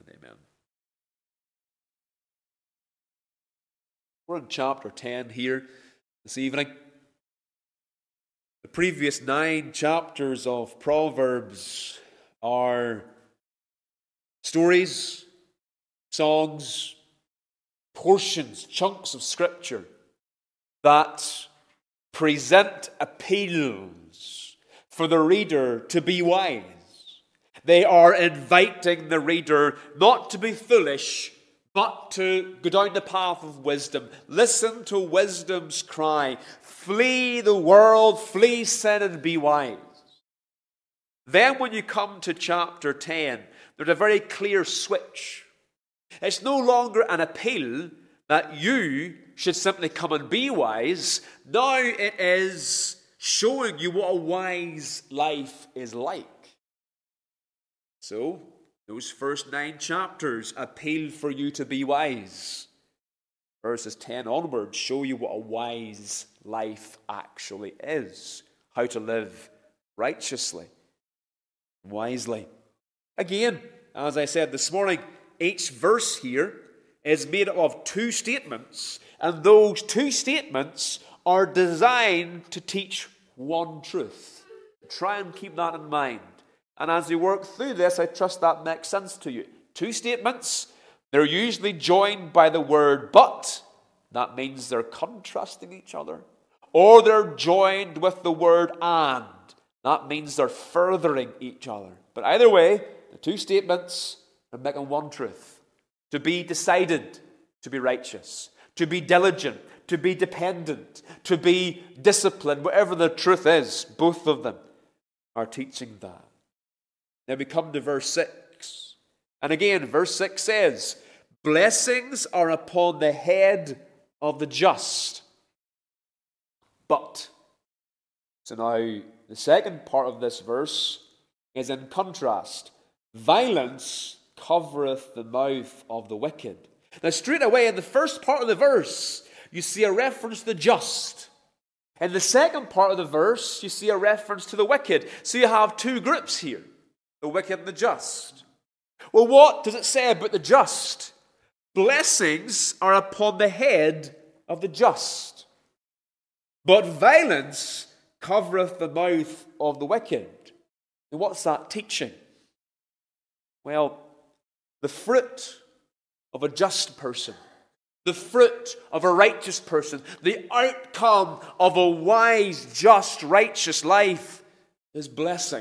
amen. We're in chapter 10 here this evening. The previous 9 chapters of Proverbs are stories, songs, portions, chunks of Scripture that present appeals for the reader to be wise. They are inviting the reader not to be foolish, but to go down the path of wisdom. Listen to wisdom's cry. Flee the world, flee sin, and be wise. Then when you come to chapter 10, there's a very clear switch. It's no longer an appeal that you should simply come and be wise. Now it is showing you what a wise life is like. So, those first 9 chapters appeal for you to be wise. Verses 10 onwards show you what a wise life actually is. How to live righteously, wisely. Again, as I said this morning, each verse here is made up of 2 statements, and those 2 statements are designed to teach one truth. Try and keep that in mind. And as we work through this, I trust that makes sense to you. 2 statements, they're usually joined by the word but. That means they're contrasting each other. Or they're joined with the word and. That means they're furthering each other. But either way, the 2 statements are making one truth. To be decided to be righteous. To be diligent. To be dependent. To be disciplined. Whatever the truth is, both of them are teaching that. Now we come to verse 6. And again, verse 6 says, blessings are upon the head of the just. But. So now, the second part of this verse is in contrast. Violence covereth the mouth of the wicked. Now straight away in the first part of the verse, you see a reference to the just. In the second part of the verse, you see a reference to the wicked. So you have 2 groups here. The wicked and the just. Well, what does it say about the just? Blessings are upon the head of the just, but violence covereth the mouth of the wicked. And what's that teaching? Well, the fruit of a just person, the fruit of a righteous person, the outcome of a wise, just, righteous life is blessing.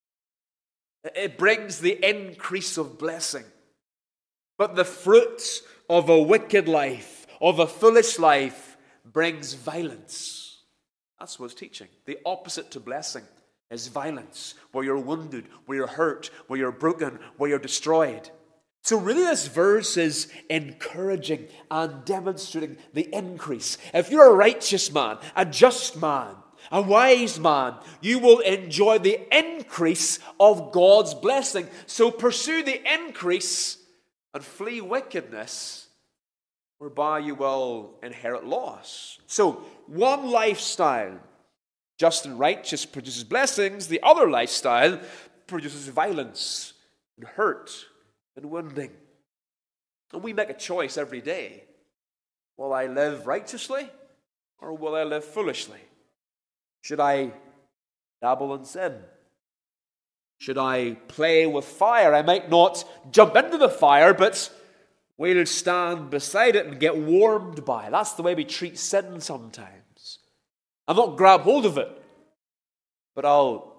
It brings the increase of blessing. But the fruit of a wicked life, of a foolish life, brings violence. That's what it's teaching. The opposite to blessing is violence, where you're wounded, where you're hurt, where you're broken, where you're destroyed. So really this verse is encouraging and demonstrating the increase. If you're a righteous man, a just man, a wise man, you will enjoy the increase of God's blessing. So pursue the increase and flee wickedness, whereby you will inherit loss. So one lifestyle, just and righteous, produces blessings. The other lifestyle produces violence and hurt and wounding. And we make a choice every day. Will I live righteously or will I live foolishly? Should I dabble in sin? Should I play with fire? I might not jump into the fire, but we'll stand beside it and get warmed by it. That's the way we treat sin sometimes. I'll not grab hold of it, but I'll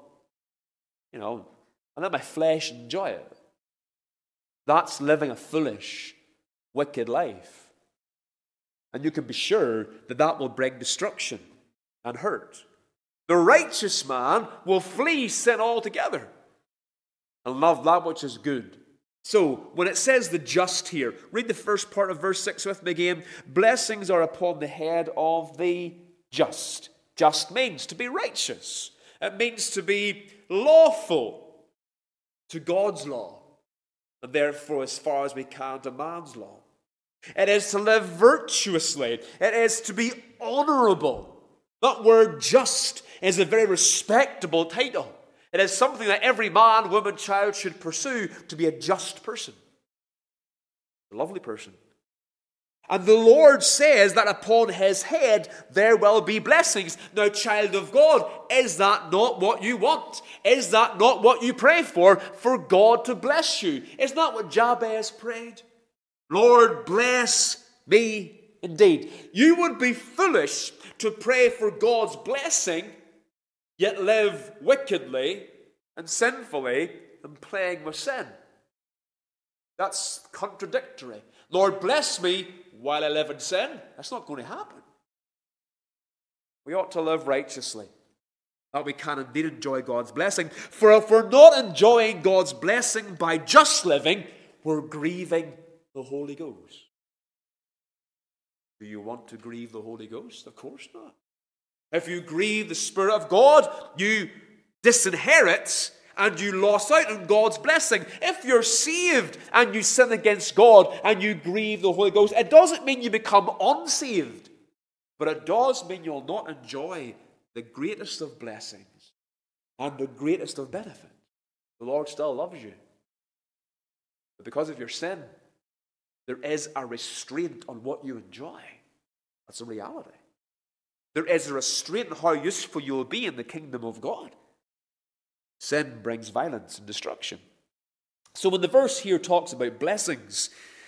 let my flesh enjoy it. That's living a foolish, wicked life. And you can be sure that that will bring destruction and hurt. The righteous man will flee sin altogether and love that which is good. So, when it says the just here, read the first part of verse 6 with me again. Blessings are upon the head of the just. Just means to be righteous. It means to be lawful to God's law, and therefore, as far as we can, to man's law. It is to live virtuously. It is to be honorable. That word just is a very respectable title. It is something that every man, woman, child should pursue, to be a just person. A lovely person. And the Lord says that upon his head there will be blessings. Now, child of God, is that not what you want? Is that not what you pray for God to bless you? Is not what Jabez prayed? Lord, bless me indeed. You would be foolish to pray for God's blessing, yet live wickedly and sinfully and playing with sin. That's contradictory. Lord, bless me while I live in sin. That's not going to happen. We ought to live righteously, that we can indeed enjoy God's blessing. For if we're not enjoying God's blessing by just living, we're grieving the Holy Ghost. Do you want to grieve the Holy Ghost? Of course not. If you grieve the Spirit of God, you disinherit and you lost out on God's blessing. If you're saved and you sin against God and you grieve the Holy Ghost, it doesn't mean you become unsaved, but it does mean you'll not enjoy the greatest of blessings and the greatest of benefits. The Lord still loves you, but because of your sin, there is a restraint on what you enjoy. That's a reality. There is a restraint on how useful you'll be in the kingdom of God. Sin brings violence and destruction. So when the verse here talks about blessings,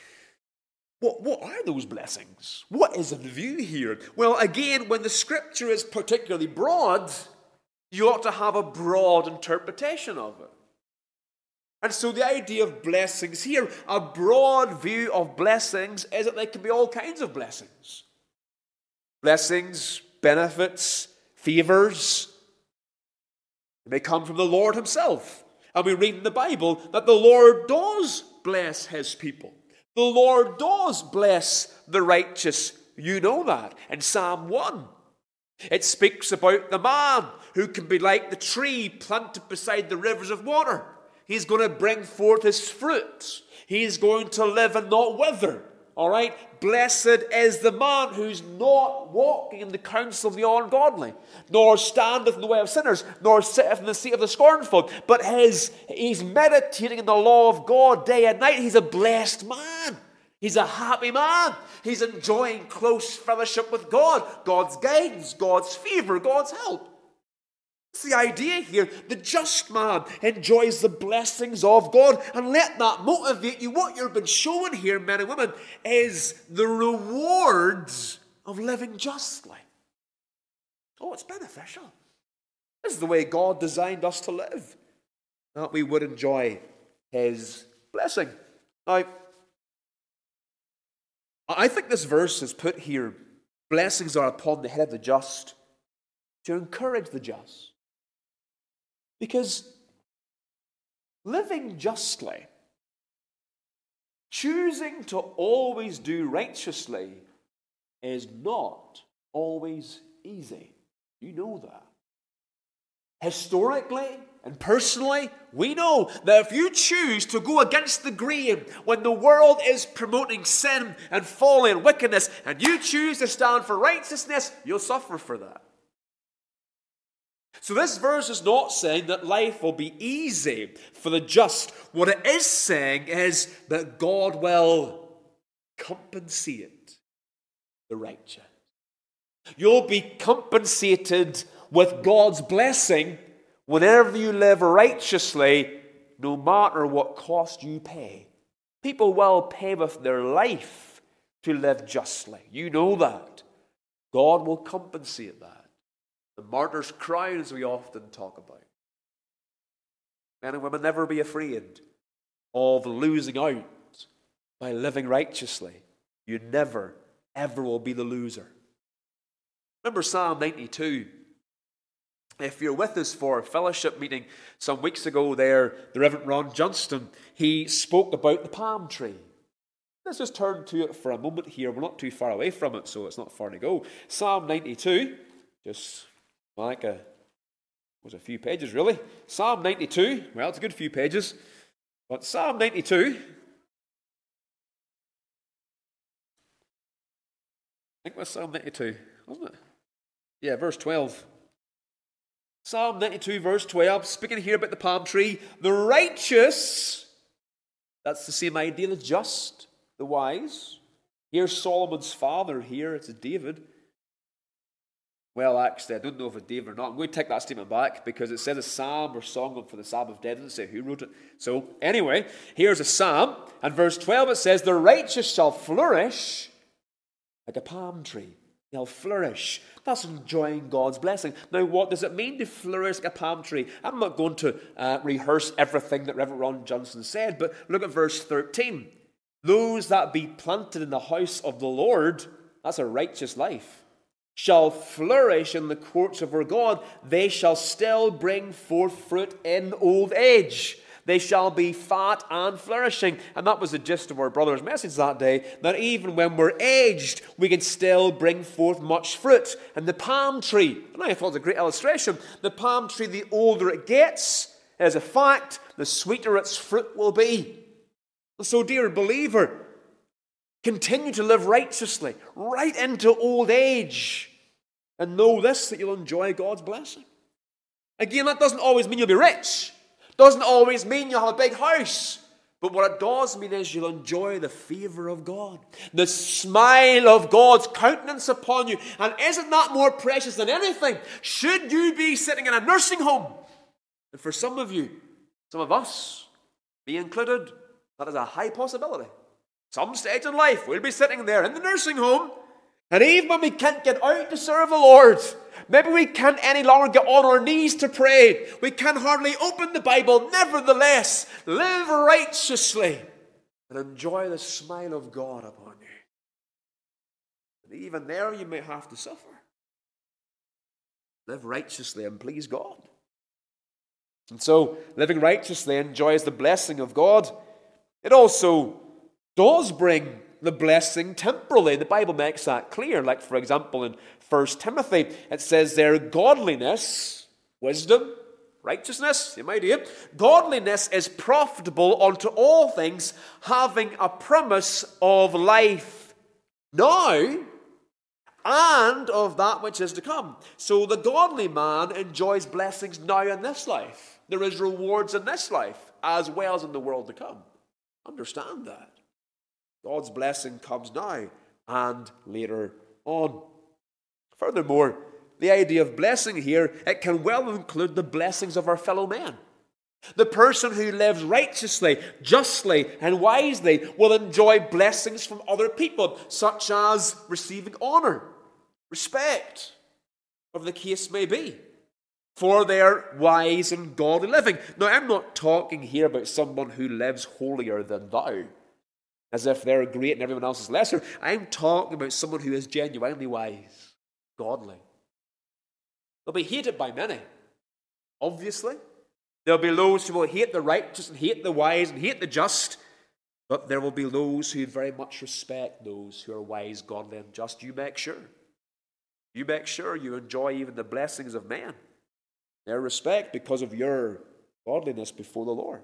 what are those blessings? What is in view here? Well, again, when the scripture is particularly broad, you ought to have a broad interpretation of it. And so the idea of blessings here, a broad view of blessings, is that they can be all kinds of blessings. Blessings, benefits, favors. They may come from the Lord himself. And we read in the Bible that the Lord does bless his people. The Lord does bless the righteous. You know that. In Psalm 1, it speaks about the man who can be like the tree planted beside the rivers of water. He's going to bring forth his fruit. He's going to live and not wither. All right? Blessed is the man who's not walking in the counsel of the ungodly, nor standeth in the way of sinners, nor sitteth in the seat of the scornful. But he's meditating in the law of God day and night. He's a blessed man. He's a happy man. He's enjoying close fellowship with God, God's guidance, God's favor, God's help. It's the idea here. The just man enjoys the blessings of God, and let that motivate you. What you've been shown here, men and women, is the rewards of living justly. Oh, it's beneficial. This is the way God designed us to live, that we would enjoy his blessing. Now, I think this verse is put here, blessings are upon the head of the just, to encourage the just. Because living justly, choosing to always do righteously, is not always easy. You know that. Historically and personally, we know that if you choose to go against the grain when the world is promoting sin and folly and wickedness, and you choose to stand for righteousness, you'll suffer for that. So this verse is not saying that life will be easy for the just. What it is saying is that God will compensate the righteous. You'll be compensated with God's blessing whenever you live righteously, no matter what cost you pay. People will pay with their life to live justly. You know that. God will compensate that. The martyr's crown, as we often talk about. Men and women, never be afraid of losing out by living righteously. You never, ever will be the loser. Remember Psalm 92. If you're with us for a fellowship meeting some weeks ago there, the Reverend Ron Johnston, he spoke about the palm tree. Let's just turn to it for a moment here. We're not too far away from it, so it's not far to go. Psalm 92, just like a few pages really. Psalm 92, well, it's a good few pages. But Psalm 92, I think it was Psalm 92, wasn't it? Yeah, verse 12. Psalm 92, verse 12, speaking here about the palm tree. The righteous, that's the same idea as just. the wise. Here's Solomon's father here. It's David. Well, actually, I don't know if it's David or not. I'm going to take that statement back because it says a psalm or song for the Sabbath day. It doesn't say who wrote it. So, anyway, here's a psalm. And verse 12, it says, the righteous shall flourish like a palm tree. They'll flourish. That's enjoying God's blessing. Now, what does it mean to flourish like a palm tree? I'm not going to rehearse everything that Reverend Ron Johnson said, but look at verse 13. Those that be planted in the house of the Lord, that's a righteous life, shall flourish in the courts of our God. They shall still bring forth fruit in old age. They shall be fat and flourishing. And that was the gist of our brother's message that day, that even when we're aged, we can still bring forth much fruit. And the palm tree, and I thought it was a great illustration, the palm tree, the older it gets, as a fact, the sweeter its fruit will be. So, dear believer, continue to live righteously right into old age. And know this, that you'll enjoy God's blessing. Again, that doesn't always mean you'll be rich. Doesn't always mean you'll have a big house. But what it does mean is you'll enjoy the favor of God. The smile of God's countenance upon you. And isn't that more precious than anything? Should you be sitting in a nursing home? And for some of you, some of us, me included, that is a high possibility. Some stage in life, we'll be sitting there in the nursing home. And even when we can't get out to serve the Lord, maybe we can't any longer get on our knees to pray, we can hardly open the Bible, nevertheless, live righteously and enjoy the smile of God upon you. And even there you may have to suffer. Live righteously and please God. And so, living righteously enjoys the blessing of God. It also does bring the blessing temporally. The Bible makes that clear. Like, for example, in 1 Timothy, it says there, godliness, wisdom, righteousness, same idea. Godliness is profitable unto all things, having a promise of life now and of that which is to come. So the godly man enjoys blessings now in this life. There is rewards in this life as well as in the world to come. Understand that. God's blessing comes now and later on. Furthermore, the idea of blessing here, it can well include the blessings of our fellow men. The person who lives righteously, justly, and wisely will enjoy blessings from other people, such as receiving honor, respect, whatever the case may be, for their wise and godly living. Now, I'm not talking here about someone who lives holier than thou, as if they're great and everyone else is lesser. I'm talking about someone who is genuinely wise, godly. They'll be hated by many, obviously. There'll be those who will hate the righteous and hate the wise and hate the just. But there will be those who very much respect those who are wise, godly, and just. You make sure. You make sure you enjoy even the blessings of men. Their respect because of your godliness before the Lord.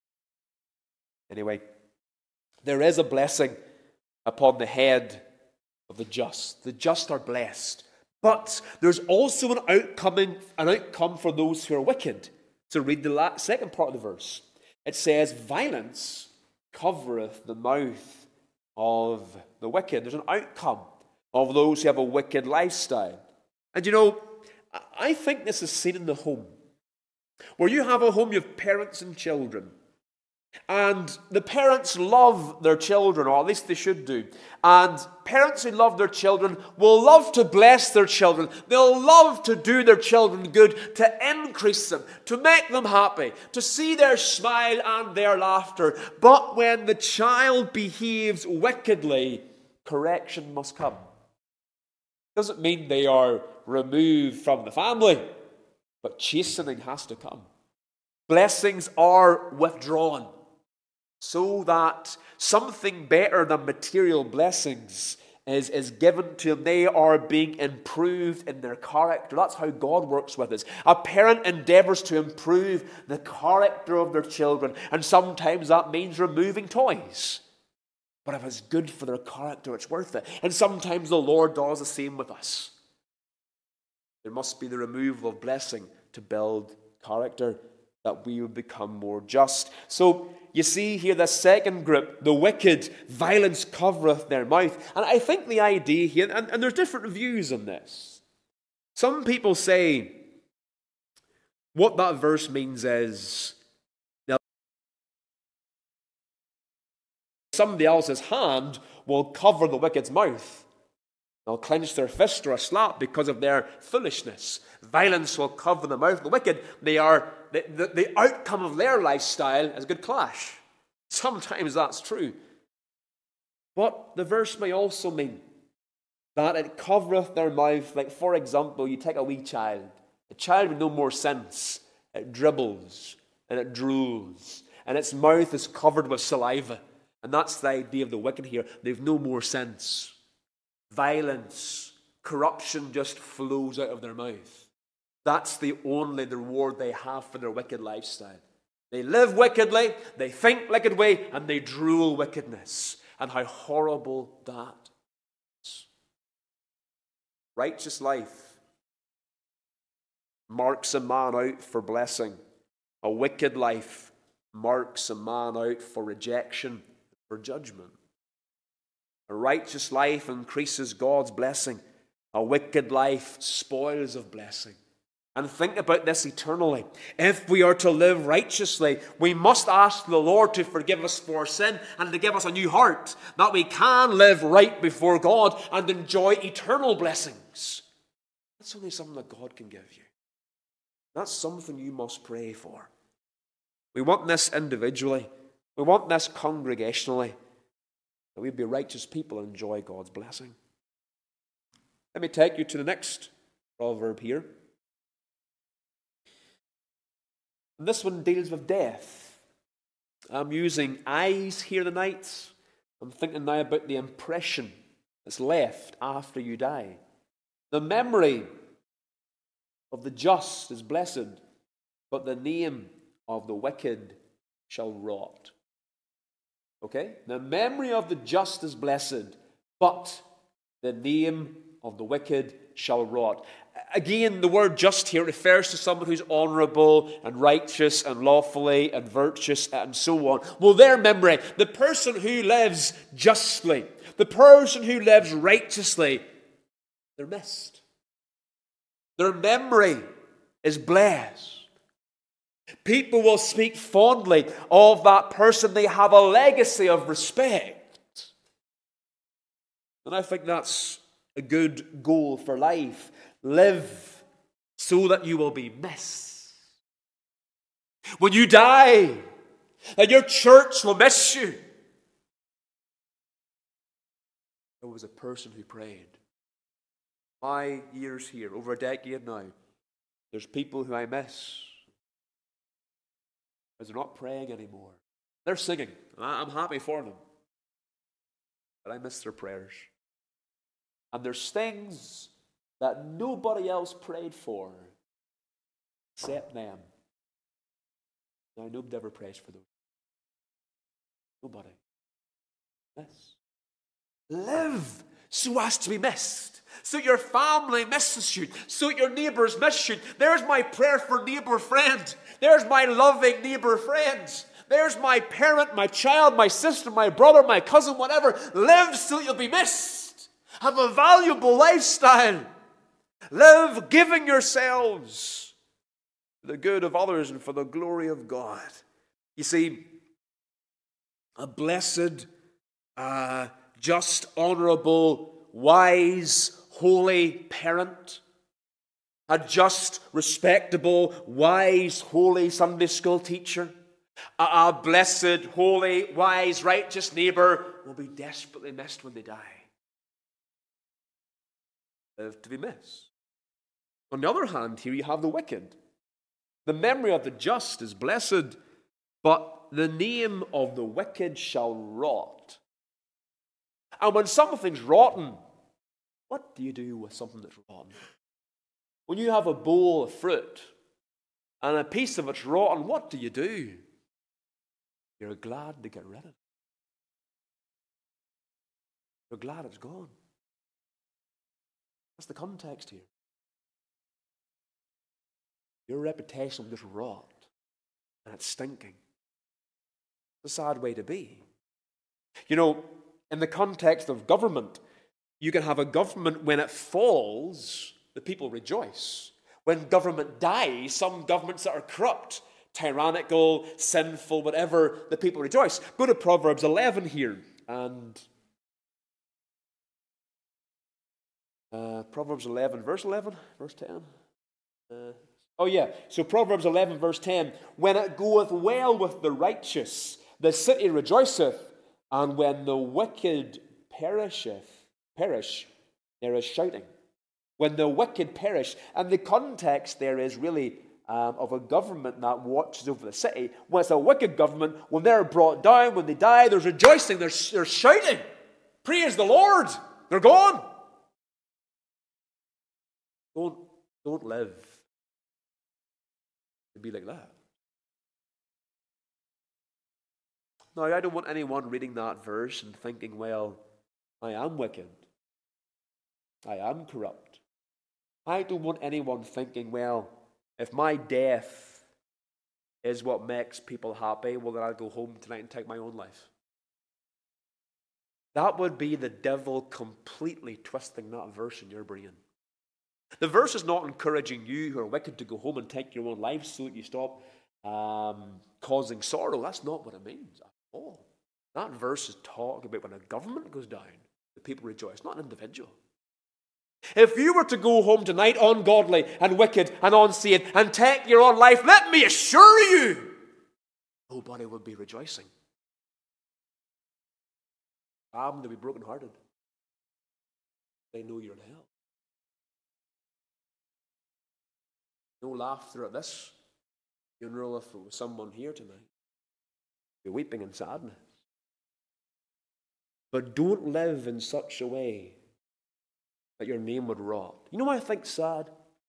Anyway, there is a blessing upon the head of the just. The just are blessed. But there's also an outcome for those who are wicked. So read the second part of the verse. It says, violence covereth the mouth of the wicked. There's an outcome of those who have a wicked lifestyle. And you know, I think this is seen in the home. Where you have a home, you have parents and children. And the parents love their children, or at least they should do. And parents who love their children will love to bless their children. They'll love to do their children good, to increase them, to make them happy, to see their smile and their laughter. But when the child behaves wickedly, correction must come. Doesn't mean they are removed from the family, but chastening has to come. Blessings are withdrawn, so that something better than material blessings is given to them. They are being improved in their character. That's how God works with us. A parent endeavors to improve the character of their children, and sometimes that means removing toys. But if it's good for their character, it's worth it. And sometimes the Lord does the same with us. There must be the removal of blessing to build character. that we would become more just. So you see here the second group, the wicked, violence covereth their mouth. And I think the idea here, and there's different views on this. Some people say what that verse means is somebody else's hand will cover the wicked's mouth. They'll clench their fist or a slap because of their foolishness. Violence will cover the mouth of the wicked. The outcome of their lifestyle is a good clash. Sometimes that's true. But the verse may also mean that it covereth their mouth. Like, for example, you take a wee child. A child with no more sense. It dribbles and it drools. And its mouth is covered with saliva. And that's the idea of the wicked here. They've no more sense. Violence, corruption just flows out of their mouth. That's the reward they have for their wicked lifestyle. They live wickedly, they think wickedly, and they drool wickedness. And how horrible that is. Righteous life marks a man out for blessing. A wicked life marks a man out for rejection, for judgment. A righteous life increases God's blessing. A wicked life spoils of blessing. And think about this eternally. If we are to live righteously, we must ask the Lord to forgive us for our sin and to give us a new heart, that we can live right before God and enjoy eternal blessings. That's only something that God can give you. That's something you must pray for. We want this individually. We want this congregationally. That we'd be righteous people and enjoy God's blessing. Let me take you to the next proverb here. This one deals with death. I'm using eyes here tonight. I'm thinking now about the impression that's left after you die. The memory of the just is blessed, but the name of the wicked shall rot. Okay? The memory of the just is blessed, but the name of the wicked shall rot. Again, the word just here refers to someone who's honourable and righteous and lawfully and virtuous and so on. Well, their memory, the person who lives justly, the person who lives righteously, they're missed. Their memory is blessed. People will speak fondly of that person. They have a legacy of respect. And I think that's a good goal for life. Live so that you will be missed. When you die, and your church will miss you. There was a person who prayed. My years here, over a decade now, there's people who I miss. Because they're not praying anymore. They're singing. I'm happy for them. But I miss their prayers. And there's things that nobody else prayed for except them. Now, nobody ever prays for those. Nobody. Miss. Live so as to be missed. So your family misses you. So your neighbours miss you. There's my prayer for neighbour friend. There's my loving neighbour friends. There's my parent, my child, my sister, my brother, my cousin, whatever. Live so you'll be missed. Have a valuable lifestyle. Live giving yourselves for the good of others and for the glory of God. You see, a blessed, just, honourable, wise, holy parent, a just, respectable, wise, holy Sunday school teacher, a blessed, holy, wise, righteous neighbour will be desperately missed when they die. Live to be missed. On the other hand, here you have the wicked. The memory of the just is blessed, but the name of the wicked shall rot. And when something's rotten, what do you do with something that's rotten? When you have a bowl of fruit and a piece of it's rotten, what do? You're glad to get rid of it. You're glad it's gone. That's the context here. Your reputation will just rot. and it's stinking. It's a sad way to be. You know, in the context of government, you can have a government when it falls, the people rejoice. When government dies, some governments that are corrupt, tyrannical, sinful, whatever, the people rejoice. Go to Proverbs 11 here, and Proverbs 11, verse 11, verse 10. So Proverbs 11, verse 10. When it goeth well with the righteous, the city rejoiceth, and when the wicked perish, there is shouting. When the wicked perish, and the context there is really of a government that watches over the city. When it's a wicked government, when they're brought down, when they die, there's rejoicing, there's shouting. Praise the Lord. They're gone. Don't live to be like that. Now, I don't want anyone reading that verse and thinking, well, I am wicked. I am corrupt. I don't want anyone thinking, well, if my death is what makes people happy, well, then I'll go home tonight and take my own life. That would be the devil completely twisting that verse in your brain. The verse is not encouraging you who are wicked to go home and take your own life so that you stop causing sorrow. That's not what it means at all. That verse is talking about when a government goes down, the people rejoice, not an individual. If you were to go home tonight ungodly and wicked and unsaved and take your own life, let me assure you, nobody would be rejoicing. I'm to be brokenhearted. They know you're in hell. No laughter at this funeral if it was someone here tonight. You're weeping in sadness. But don't live in such a way that your name would rot. You know what I think's sad?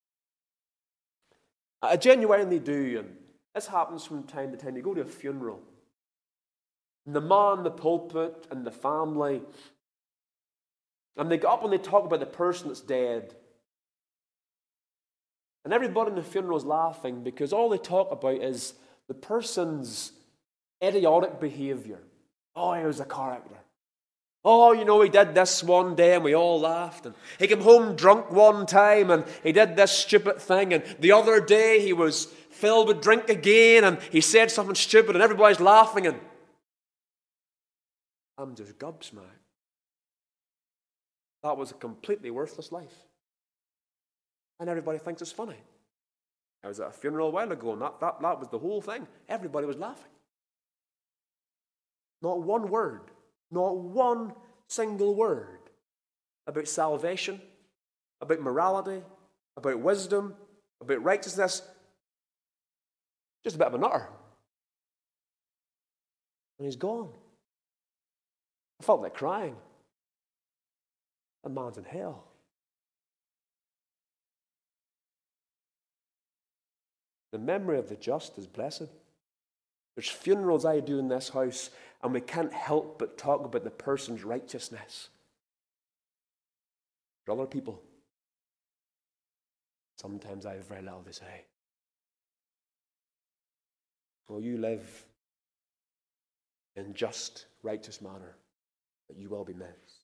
I genuinely do, and this happens from time to time. You go to a funeral, and the man, the pulpit, and the family, and they get up and they talk about the person that's dead. And everybody in the funeral is laughing because all they talk about is the person's idiotic behavior. Oh, he was a character. Oh, you know, he did this one day and we all laughed. And he came home drunk one time and he did this stupid thing. And the other day he was filled with drink again and he said something stupid and everybody's laughing. And I'm just gobsmacked. That was a completely worthless life. And everybody thinks it's funny. I was at a funeral a while ago and that was the whole thing. Everybody was laughing. Not one word. Not one single word about salvation, about morality, about wisdom, about righteousness. Just a bit of a nutter. And he's gone. I felt like crying. That man's in hell. The memory of the just is blessed. There's funerals I do in this house, and we can't help but talk about the person's righteousness. For other people, sometimes I have very little to say. Will you live in just, righteous manner, that you will be missed?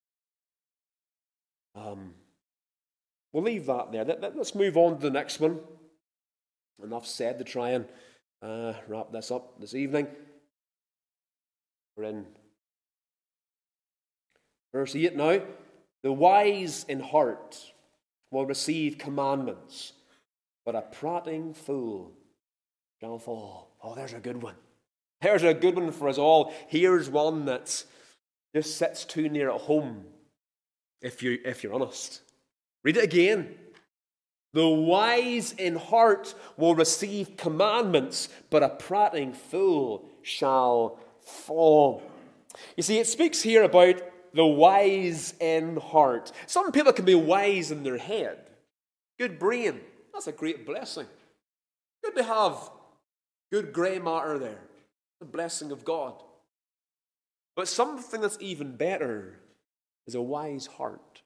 We'll leave that there. Let's move on to the next one. Enough said to try and wrap this up this evening. We're in verse 8 now. The wise in heart will receive commandments, but a prating fool shall fall. Oh, there's a good one. There's a good one for us all. Here's one that just sits too near at home, if you're honest. Read it again. The wise in heart will receive commandments, but a prating fool shall fall. You see, it speaks here about the wise in heart. Some people can be wise in their head. Good brain. That's a great blessing. Good to have good grey matter there. The blessing of God. But something that's even better is a wise heart.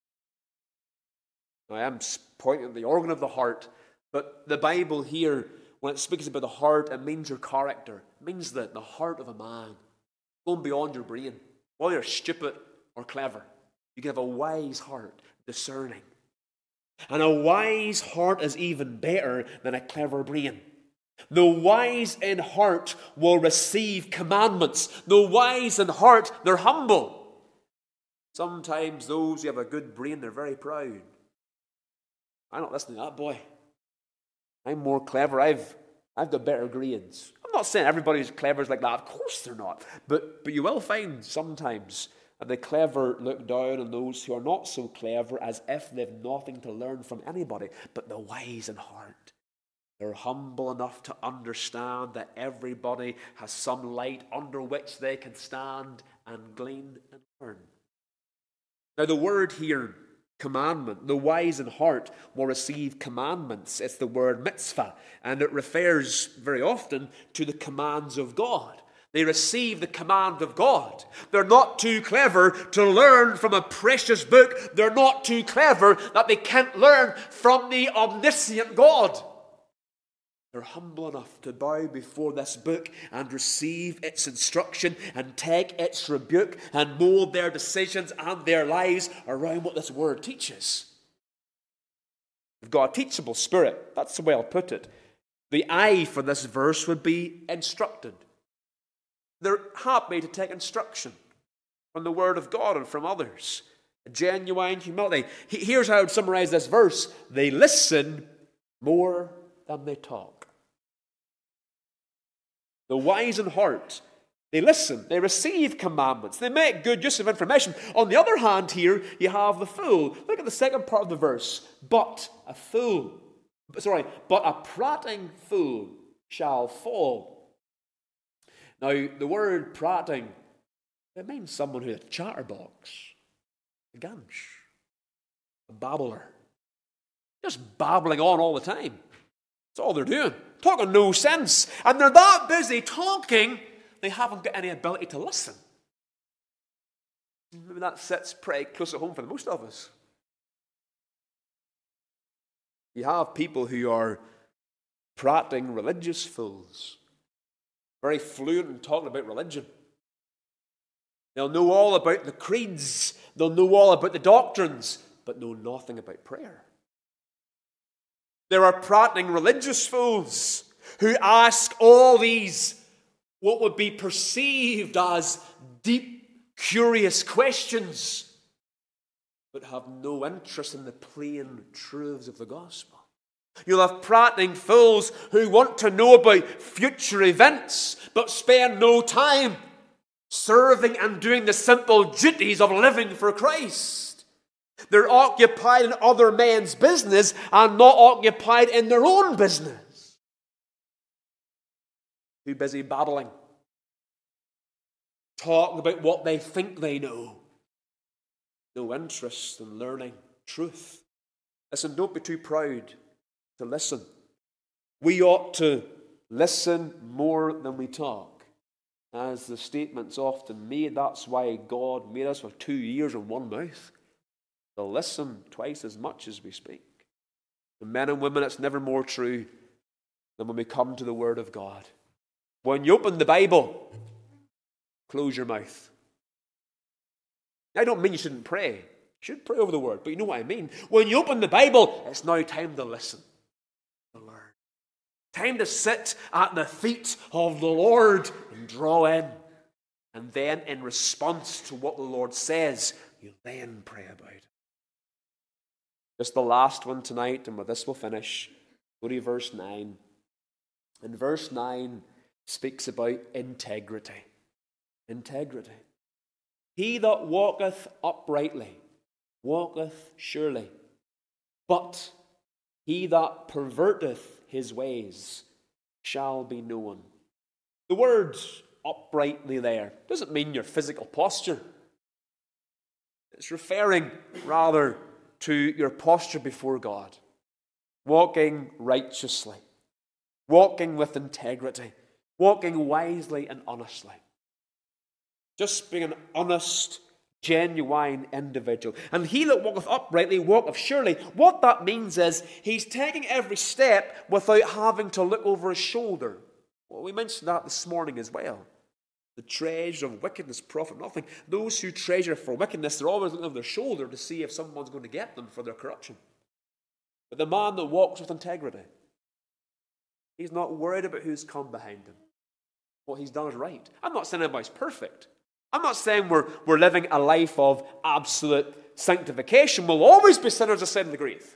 I am pointing at the organ of the heart, but the Bible here when it speaks about the heart, it means your character. It means the heart of a man, going beyond your brain. Whether you're stupid or clever, you can have a wise heart, discerning. And a wise heart is even better than a clever brain. The wise in heart will receive commandments. The wise in heart, they're humble. Sometimes those who have a good brain, they're very proud. I'm not listening to that boy. I'm more clever. I've got better grades. I'm not saying everybody who's clever is like that. Of course they're not. But you will find sometimes that the clever look down on those who are not so clever, as if they've nothing to learn from anybody. But the wise in heart, they're humble enough to understand that everybody has some light under which they can stand and glean and learn. Now the word here, commandment, the wise in heart will receive commandments. It's the word mitzvah, and it refers very often to the commands of God. They receive the command of God. They're not too clever to learn from a precious book. They're not too clever that they can't learn from the omniscient God. They're humble enough to bow before this book and receive its instruction and take its rebuke and mold their decisions and their lives around what this word teaches. They've got a teachable spirit. That's the way I'll put it. The I for this verse would be instructed. They're happy to take instruction from the Word of God and from others. A genuine humility. Here's how I would summarize this verse. They listen more than they talk. The wise in heart, they listen, they receive commandments, they make good use of information. On the other hand here, you have the fool. Look at the second part of the verse. But a prating fool shall fall. Now, the word prating, it means someone who's a chatterbox, a gunch, a babbler. Just babbling on all the time. That's all they're doing. Talking no sense. And they're that busy talking, they haven't got any ability to listen. Maybe that sits pretty close at home for the most of us. You have people who are prating religious fools. Very fluent in talking about religion. They'll know all about the creeds. They'll know all about the doctrines, but know nothing about prayer. There are prating religious fools who ask all these, what would be perceived as deep, curious questions, but have no interest in the plain truths of the gospel. You'll have prating fools who want to know about future events, but spend no time serving and doing the simple duties of living for Christ. They're occupied in other men's business and not occupied in their own business. Too busy babbling, talking about what they think they know. No interest in learning truth. Listen, don't be too proud to listen. We ought to listen more than we talk. As the statement's often made, that's why God made us with 2 ears and 1 mouth. To listen twice as much as we speak. And men and women, it's never more true than when we come to the Word of God. When you open the Bible, close your mouth. I don't mean you shouldn't pray. You should pray over the Word, but you know what I mean. When you open the Bible, it's now time to listen. To learn. Time to sit at the feet of the Lord and draw in. And then in response to what the Lord says, you then pray about it. Just the last one tonight, and with this we'll finish. Go to verse 9. And verse 9 speaks about integrity. Integrity. He that walketh uprightly walketh surely, but he that perverteth his ways shall be known. The word uprightly there doesn't mean your physical posture. It's referring rather to your posture before God. Walking righteously. Walking with integrity. Walking wisely and honestly. Just being an honest, genuine individual. And he that walketh uprightly walketh surely. What that means is he's taking every step without having to look over his shoulder. Well, we mentioned that this morning as well. The treasure of wickedness profit nothing. Those who treasure for wickedness, they're always looking over their shoulder to see if someone's going to get them for their corruption. But the man that walks with integrity, he's not worried about who's come behind him. What he's done is right. I'm not saying anybody's perfect. I'm not saying we're living a life of absolute sanctification. We'll always be sinners of sin in the grave.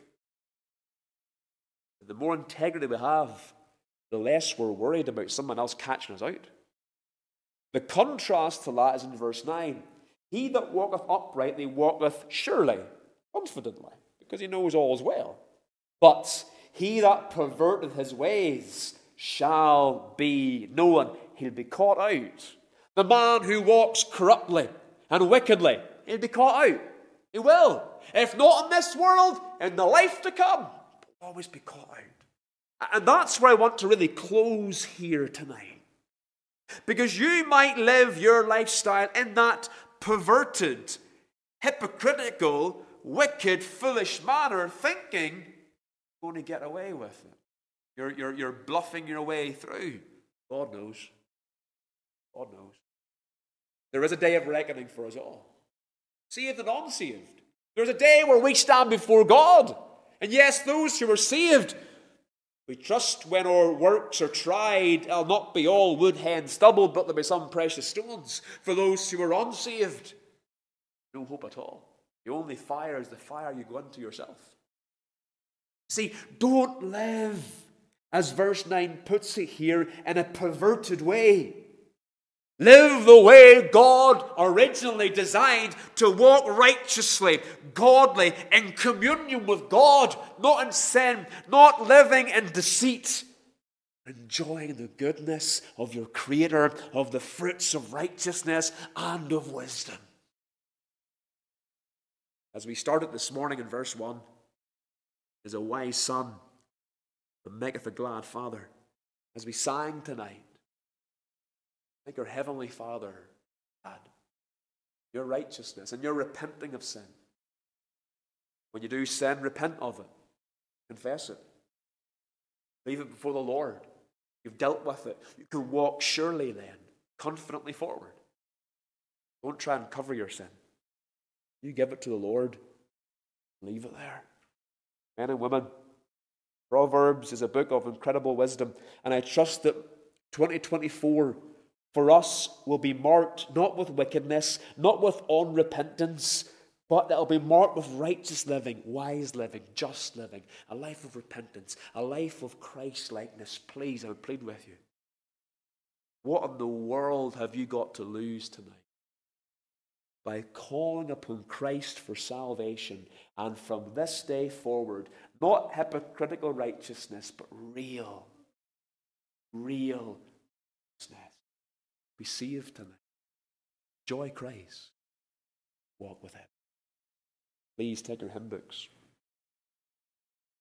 But the more integrity we have, the less we're worried about someone else catching us out. The contrast to that is in verse 9. He that walketh uprightly walketh surely, confidently, because he knows all is well. But he that perverteth his ways shall be known. He'll be caught out. The man who walks corruptly and wickedly, he'll be caught out. He will. If not in this world, in the life to come, he'll always be caught out. And that's where I want to really close here tonight. Because you might live your lifestyle in that perverted, hypocritical, wicked, foolish manner, thinking you're going to get away with it. You're bluffing your way through. God knows. God knows. There is a day of reckoning for us all. Saved and unsaved. There's a day where we stand before God. And yes, those who are saved, we trust when our works are tried, it'll not be all wood, hay, and stubble, but there'll be some precious stones. For those who are unsaved, no hope at all. The only fire is the fire you go into yourself. See, don't live, as verse 9 puts it here, in a perverted way. Live the way God originally designed, to walk righteously, godly, in communion with God, not in sin, not living in deceit, enjoying the goodness of your Creator, of the fruits of righteousness and of wisdom. As we started this morning in verse 1, is a wise son that maketh a glad father. As we sang tonight, I think our Heavenly Father had your righteousness and your repenting of sin. When you do sin, repent of it. Confess it. Leave it before the Lord. You've dealt with it. You can walk surely then, confidently forward. Don't try and cover your sin. You give it to the Lord. Leave it there. Men and women, Proverbs is a book of incredible wisdom, and I trust that 2024 for us will be marked not with wickedness, not with unrepentance, but that will be marked with righteous living, wise living, just living, a life of repentance, a life of Christ-likeness. Please, I would plead with you. What in the world have you got to lose tonight by calling upon Christ for salvation, and from this day forward, not hypocritical righteousness, but real righteousness? Be saved tonight. Enjoy Christ. Walk with Him. Please take your hymn books.